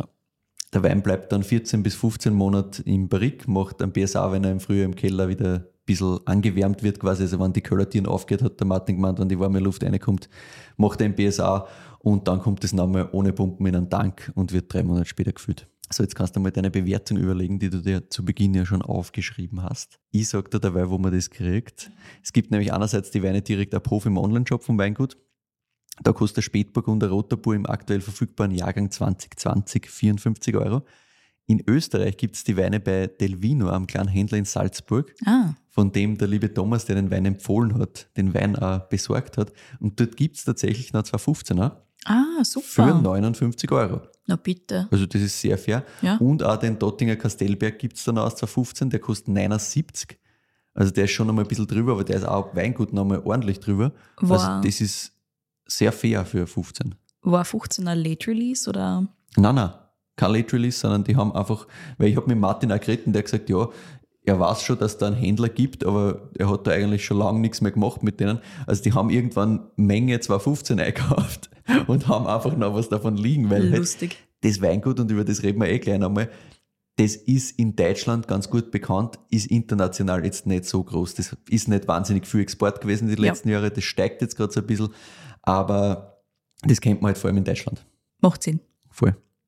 Der Wein bleibt dann 14 bis 15 Monate im Barrique, macht ein BSA, wenn er im Frühjahr im Keller wieder ein bisschen angewärmt wird quasi, also wenn die Kellertüren aufgeht, hat der Martin gemeint, wenn die warme Luft reinkommt, macht er ein BSA und dann kommt das nochmal ohne Pumpen in einen Tank und wird 3 Monate später gefüllt. So, jetzt kannst du mal deine Bewertung überlegen, die du dir zu Beginn ja schon aufgeschrieben hast. Ich sage dir dabei, wo man das kriegt. Es gibt nämlich einerseits die Weine direkt ab Hof im Onlineshop vom Weingut. Da kostet der Spätburgunder Roter Bur im aktuell verfügbaren Jahrgang 2020 54 €. In Österreich gibt es die Weine bei Delvino, am kleinen Händler in Salzburg, von dem der liebe Thomas, der den Wein empfohlen hat, den Wein auch besorgt hat. Und dort gibt es tatsächlich noch 2,15er. Super. Für 59 €. Na bitte. Also das ist sehr fair. Ja. Und auch den Dottinger Kastelberg gibt es dann aus 2,15, der kostet 79. Also der ist schon noch mal ein bisschen drüber, aber der ist auch Weingut noch mal ordentlich drüber. Wow. Also das ist sehr fair für 15. War 15 ein Late Release oder? Nein, kein Late Release, sondern die haben einfach, weil ich habe mit Martin auch geredet und der hat gesagt, ja, er weiß schon, dass es da einen Händler gibt, aber er hat da eigentlich schon lange nichts mehr gemacht mit denen. Also die haben irgendwann Menge 2,15 eingekauft und haben einfach noch was davon liegen, weil lustig. Halt das Weingut, und über das reden wir gleich nochmal, das ist in Deutschland ganz gut bekannt, ist international jetzt nicht so groß. Das ist nicht wahnsinnig viel Export gewesen die letzten Jahre, das steigt jetzt gerade so ein bisschen, aber das kennt man halt vor allem in Deutschland. Macht Sinn. Voll.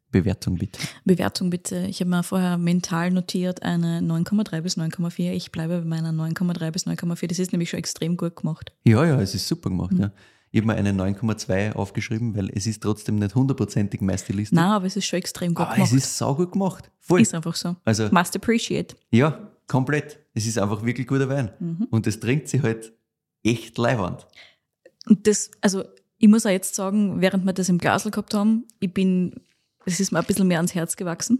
Bewertung bitte. Bewertung bitte. Ich habe mir vorher mental notiert eine 9,3 bis 9,4. Ich bleibe bei meiner 9,3 bis 9,4. Das ist nämlich schon extrem gut gemacht. Ja, es ist super gemacht. Ja. Ich habe mir eine 9,2 aufgeschrieben, weil es ist trotzdem nicht 100%ig mein Stilistik. Nein, aber es ist schon extrem gut gemacht. Aber es ist saugut gemacht. Voll. Ist einfach so. Also, Must appreciate. Ja, komplett. Es ist einfach wirklich guter Wein. Und das trinkt sich halt echt leiwand. Und das, also ich muss auch jetzt sagen, während wir das im Glasl gehabt haben, es ist mir ein bisschen mehr ans Herz gewachsen.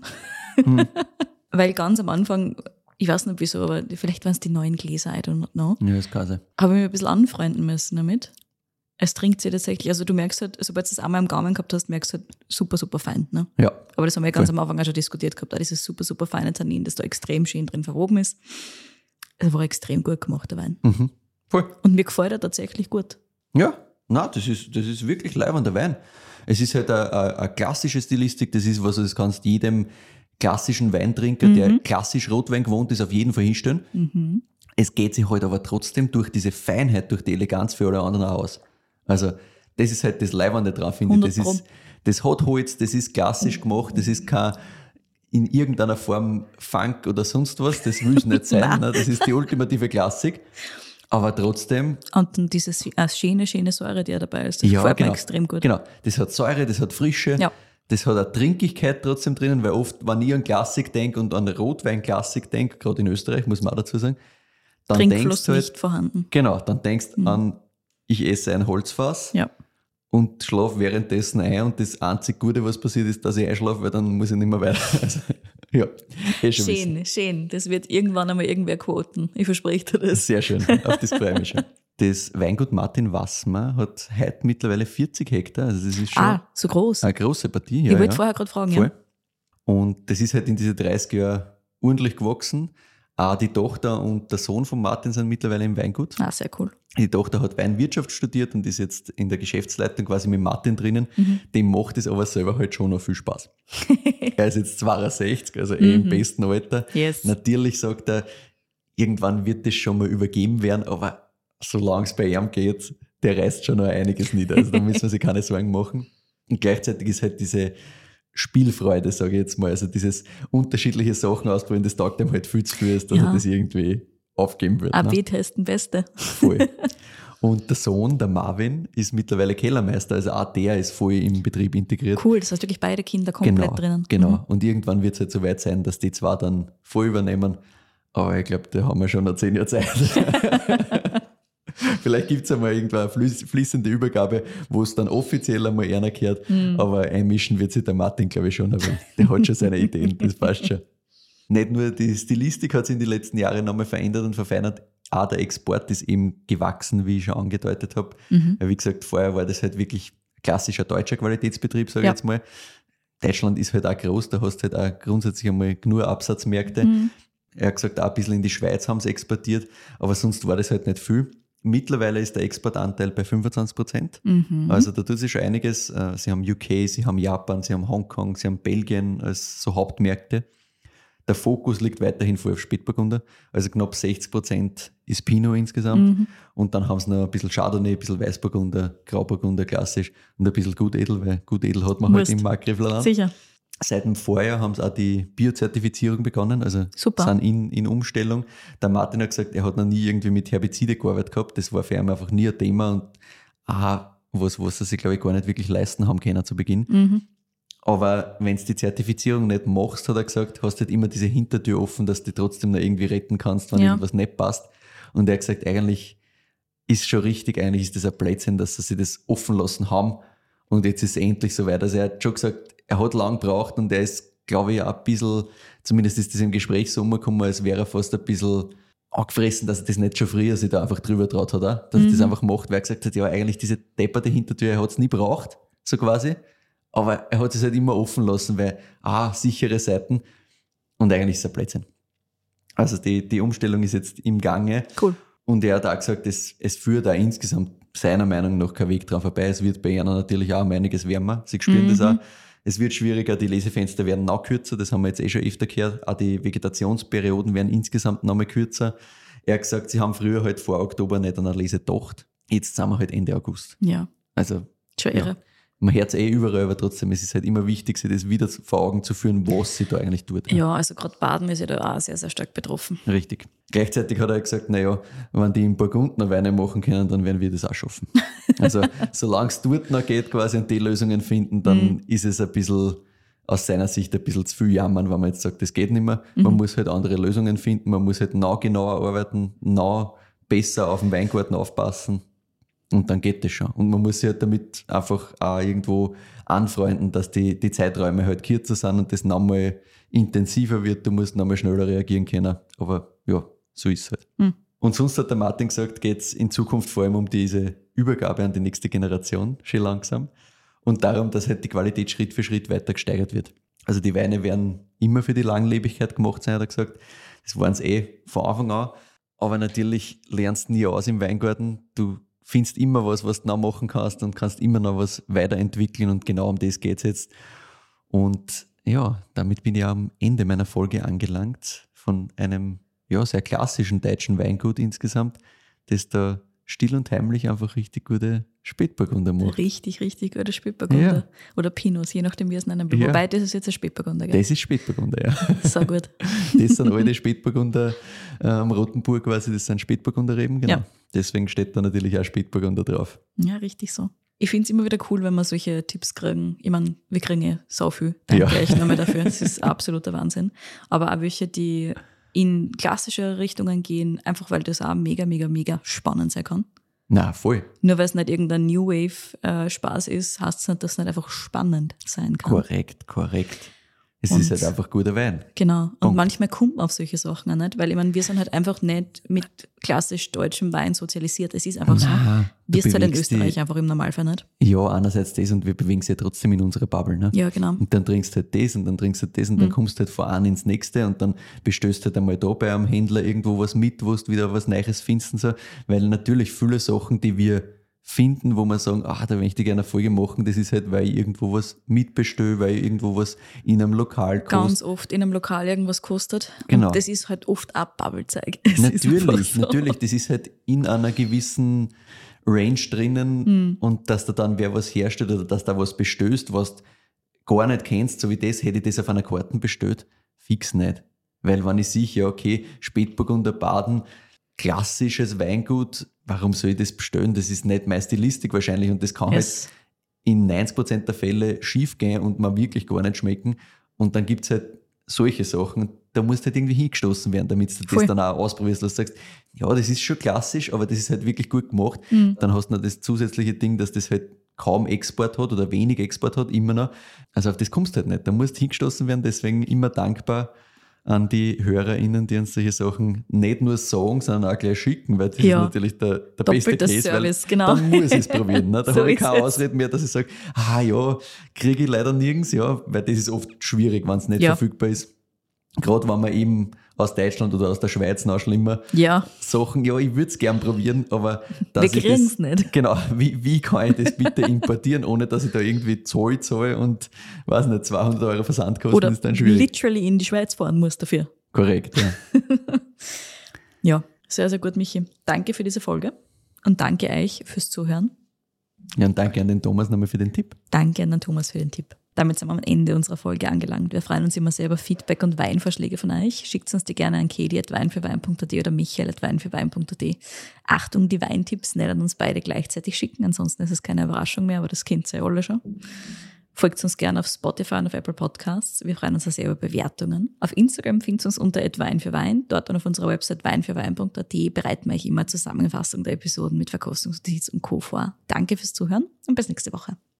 Weil ganz am Anfang, ich weiß nicht wieso, aber vielleicht waren es die neuen Gläser, I don't know. Ja, das kann sein. Habe ich mich ein bisschen anfreunden müssen damit. Es trinkt sich tatsächlich, also du merkst halt, sobald du es einmal am Gaumen gehabt hast, merkst du halt super, super fein. Ne? Ja. Aber das haben wir ja ganz am Anfang auch schon diskutiert gehabt, auch dieses super, super feine Tannin, das da extrem schön drin verwoben ist. Es war extrem gut gemacht, der Wein. Voll. Und mir gefällt er tatsächlich gut. Ja, na, das ist wirklich leibender Wein. Es ist halt eine klassische Stilistik, das ist was, das kannst jedem klassischen Weintrinker, der klassisch Rotwein gewohnt ist, auf jeden Fall hinstellen. Es geht sich halt aber trotzdem durch diese Feinheit, durch die Eleganz für alle anderen auch aus. Also das ist halt das Leibende dran, finde ich. Das hat Holz, das ist klassisch gemacht, das ist kein in irgendeiner Form Funk oder sonst was, das will es nicht sein, ne? Das ist die ultimative Klassik. Aber trotzdem. Und dann diese schöne Säure, die ja dabei ist, das gefällt mir extrem gut. Genau, das hat Säure, das hat Frische, das hat eine Trinkigkeit trotzdem drinnen, weil oft, wenn ich an Klassik denke und an Rotwein-Klassik denke, gerade in Österreich, muss man auch dazu sagen, dann Trinkfluss denkst du halt, nicht vorhanden. Genau, dann denkst du an, ich esse ein Holzfass und schlafe währenddessen ein und das einzig Gute, was passiert ist, dass ich einschlafe, weil dann muss ich nicht mehr weiter. Also, ja, schön. Das wird irgendwann einmal irgendwer quoten. Ich verspreche dir das. Sehr schön, auf das freue ich mich schon. Das Weingut Martin Wassmer hat heute mittlerweile 40 Hektar, also das ist schon so groß. Eine große Partie. Ich wollte vorher gerade fragen. Voll. Ja. Und das ist halt in diese 30 Jahren ordentlich gewachsen. Auch die Tochter und der Sohn von Martin sind mittlerweile im Weingut. Sehr cool. Die Tochter hat Weinwirtschaft studiert und ist jetzt in der Geschäftsleitung quasi mit Martin drinnen. Dem macht es aber selber halt schon noch viel Spaß. Er ist jetzt 62, also im besten Alter. Yes. Natürlich sagt er, irgendwann wird das schon mal übergeben werden, aber solange es bei ihm geht, der reißt schon noch einiges nieder. Also da müssen wir sich keine Sorgen machen. Und gleichzeitig ist halt diese Spielfreude, sage ich jetzt mal, also dieses unterschiedliche Sachen ausprobieren, das taugt ihm halt viel zu viel, dass er das irgendwie aufgeben wird. AB-Testen, Beste. Voll. Und der Sohn, der Marvin, ist mittlerweile Kellermeister, also auch der ist voll im Betrieb integriert. Cool, das heißt wirklich beide Kinder komplett drinnen. Genau, und irgendwann wird es halt so weit sein, dass die zwei dann voll übernehmen, aber ich glaube, da haben wir schon noch 10 Jahre Zeit. Vielleicht gibt es einmal irgendwann eine fließende Übergabe, wo es dann offiziell einmal einer gehört, aber einmischen wird sich der Martin, glaube ich, schon, aber der hat schon seine Ideen, das passt schon. Nicht nur die Stilistik hat sich in den letzten Jahren nochmal verändert und verfeinert, auch der Export ist eben gewachsen, wie ich schon angedeutet habe. Weil, wie gesagt, vorher war das halt wirklich klassischer deutscher Qualitätsbetrieb, sage ich jetzt mal. Deutschland ist halt auch groß, da hast du halt auch grundsätzlich einmal genug Absatzmärkte. Er hat gesagt, auch ein bisschen in die Schweiz haben sie exportiert, aber sonst war das halt nicht viel. Mittlerweile ist der Exportanteil bei 25%. Also da tut sich schon einiges. Sie haben UK, sie haben Japan, sie haben Hongkong, sie haben Belgien als so Hauptmärkte. Der Fokus liegt weiterhin voll auf Spätburgunder. Also knapp 60% ist Pinot insgesamt. Und dann haben sie noch ein bisschen Chardonnay, ein bisschen Weißburgunder, Grauburgunder klassisch und ein bisschen Gutedel, weil Gutedel hat man halt im Markgräflerland. Sicher. Seit dem Vorjahr haben sie auch die Biozertifizierung begonnen, also sind in Umstellung. Der Martin hat gesagt, er hat noch nie irgendwie mit Herbizide gearbeitet gehabt, das war für ihn einfach nie ein Thema und was er sich, glaube ich, gar nicht wirklich leisten haben können zu Beginn. Aber wenn du die Zertifizierung nicht machst, hat er gesagt, hast du halt immer diese Hintertür offen, dass du trotzdem noch irgendwie retten kannst, wenn irgendwas nicht passt. Und er hat gesagt, eigentlich ist schon richtig, eigentlich ist das ein Blödsinn, dass sie das offen lassen haben. Und jetzt ist es endlich soweit. Also er hat schon gesagt, er hat lang gebraucht und er ist, glaube ich, auch ein bisschen, zumindest ist das im Gespräch so umgekommen, als wäre er fast ein bisschen angefressen, dass er das nicht schon früher sich da einfach drüber traut hat, auch, dass er das einfach macht, weil er gesagt hat, ja, eigentlich diese depperte Hintertür, er hat es nie braucht, so quasi, aber er hat es halt immer offen lassen, weil, sichere Seiten und eigentlich ist es ein Blödsinn. Also die Umstellung ist jetzt im Gange. Cool. Und er hat auch gesagt, es führt auch insgesamt seiner Meinung nach kein Weg dran vorbei. Es wird bei ihnen natürlich auch um einiges wärmer. Sie spüren das auch. Es wird schwieriger, die Lesefenster werden noch kürzer, das haben wir jetzt schon öfter gehört. Auch die Vegetationsperioden werden insgesamt noch mal kürzer. Er hat gesagt, sie haben früher halt vor Oktober nicht an eine Lese gedacht. Jetzt sind wir halt Ende August. Ja. Also schon irre. Man hört es überall, aber trotzdem es ist halt immer wichtig, sich das wieder vor Augen zu führen, was sie da eigentlich tut. Ja, also gerade Baden ist ja da auch sehr, sehr stark betroffen. Richtig. Gleichzeitig hat er gesagt, naja, wenn die in Burgund noch Weine machen können, dann werden wir das auch schaffen. Also solange es dort noch geht quasi und die Lösungen finden, dann ist es ein bisschen aus seiner Sicht ein bisschen zu viel jammern, wenn man jetzt sagt, das geht nicht mehr. Man muss halt andere Lösungen finden, man muss halt noch genauer arbeiten, noch besser auf den Weingarten aufpassen. Und dann geht das schon. Und man muss sich halt damit einfach auch irgendwo anfreunden, dass die Zeiträume halt kürzer sind und das nochmal intensiver wird. Du musst nochmal schneller reagieren können. Aber ja, so ist es halt. Und sonst hat der Martin gesagt, geht es in Zukunft vor allem um diese Übergabe an die nächste Generation, schon langsam. Und darum, dass halt die Qualität Schritt für Schritt weiter gesteigert wird. Also die Weine werden immer für die Langlebigkeit gemacht sein, hat er gesagt. Das waren es von Anfang an. Aber natürlich lernst du nie aus im Weingarten. Du findest immer was du noch machen kannst und kannst immer noch was weiterentwickeln und genau um das geht es jetzt. Und ja, damit bin ich am Ende meiner Folge angelangt von einem sehr klassischen deutschen Weingut insgesamt, das da still und heimlich einfach richtig gute Spätburgunder macht. Richtig, richtig gute Spätburgunder. Ja. Oder Pinots, je nachdem, wie es nennen will. Ja. Wobei, das ist jetzt ein Spätburgunder, gell? Das ist Spätburgunder, ja. So gut. Das sind alte Spätburgunder am Rotenburg quasi, das sind Spätburgunderreben, genau. Ja. Deswegen steht da natürlich auch Spätburgunder drauf. Ja, richtig so. Ich finde es immer wieder cool, wenn wir solche Tipps kriegen. Ich meine, wir kriegen ja so viel. Danke euch nochmal dafür. Das ist absoluter Wahnsinn. Aber auch welche, die in klassische Richtungen gehen, einfach weil das auch mega, mega, mega spannend sein kann. Na, voll. Nur weil es nicht irgendein New Wave Spaß ist, heißt es nicht, dass es nicht einfach spannend sein kann. Korrekt. Es ist halt einfach guter Wein. Genau. Und manchmal kommt man auf solche Sachen auch nicht, weil ich meine, wir sind halt einfach nicht mit klassisch deutschem Wein sozialisiert. Es ist einfach so. Wirst halt in Österreich einfach im Normalfall nicht. Ja, einerseits das und wir bewegen sie ja trotzdem in unserer Bubble. Ne? Ja, genau. Und dann trinkst du halt das und dann trinkst du das und dann kommst du halt von einem ins nächste und dann bestellst du halt einmal da bei einem Händler irgendwo was mit, wo du wieder was Neues findest und so. Weil natürlich viele Sachen, die wir finden, wo man sagen, da möchte ich gerne eine Folge machen, das ist halt, weil ich irgendwo was mitbestelle, weil ich irgendwo was in einem Lokal kostet. Ganz oft in einem Lokal irgendwas kostet. Genau. Und das ist halt oft auch Bubblezeug. Natürlich, das ist halt in einer gewissen Range drinnen und dass da dann wer was herstellt oder dass da was bestößt, was du gar nicht kennst, so wie das, hätte ich das auf einer Karte bestellt, fix nicht. Weil wenn ich sehe, ja okay, Spätburgunder Baden, klassisches Weingut, warum soll ich das bestellen? Das ist nicht meine Stilistik wahrscheinlich und das kann halt in 90% der Fälle schief gehen und man wirklich gar nicht schmecken. Und dann gibt es halt solche Sachen, da musst du halt irgendwie hingestoßen werden, damit du das dann auch ausprobierst, dass du sagst, ja, das ist schon klassisch, aber das ist halt wirklich gut gemacht. Dann hast du noch das zusätzliche Ding, dass das halt kaum Export hat oder wenig Export hat, immer noch. Also auf das kommst du halt nicht. Da musst du hingestoßen werden, deswegen immer dankbar an die HörerInnen, die uns solche Sachen nicht nur sagen, sondern auch gleich schicken, weil das ist natürlich der beste Case, Service, weil genau. dann muss ich es probieren. Ne? Da So habe ich keine ist Ausrede mehr, dass ich sage, kriege ich leider nirgends, weil das ist oft schwierig, wenn es nicht verfügbar ist. Gerade wenn man eben aus Deutschland oder aus der Schweiz noch schlimmer Sachen, ich würde es gern probieren, aber wir kriegen es nicht. Genau, wie kann ich das bitte importieren, ohne dass ich da irgendwie Zoll zahle und, weiß nicht, 200 € Versandkosten oder ist dann schwierig. Literally in die Schweiz fahren muss dafür. Korrekt, ja. Ja, sehr, sehr gut, Michi. Danke für diese Folge und danke euch fürs Zuhören. Ja, und danke an den Thomas nochmal für den Tipp. Danke an den Thomas für den Tipp. Damit sind wir am Ende unserer Folge angelangt. Wir freuen uns immer sehr über Feedback und Weinvorschläge von euch. Schickt uns die gerne an kedi@weinfürwein.at oder michael@weinfürwein.at. Achtung, die Weintipps nicht an uns beide gleichzeitig schicken, ansonsten ist es keine Überraschung mehr, aber das kennt ihr ja alle schon. Folgt uns gerne auf Spotify und auf Apple Podcasts. Wir freuen uns auch sehr über Bewertungen. Auf Instagram findet ihr uns unter @weinfürwein. Dort und auf unserer Website weinfürwein.at bereiten wir euch immer Zusammenfassung der Episoden mit Verkostungsnotiz und Co. vor. Danke fürs Zuhören und bis nächste Woche.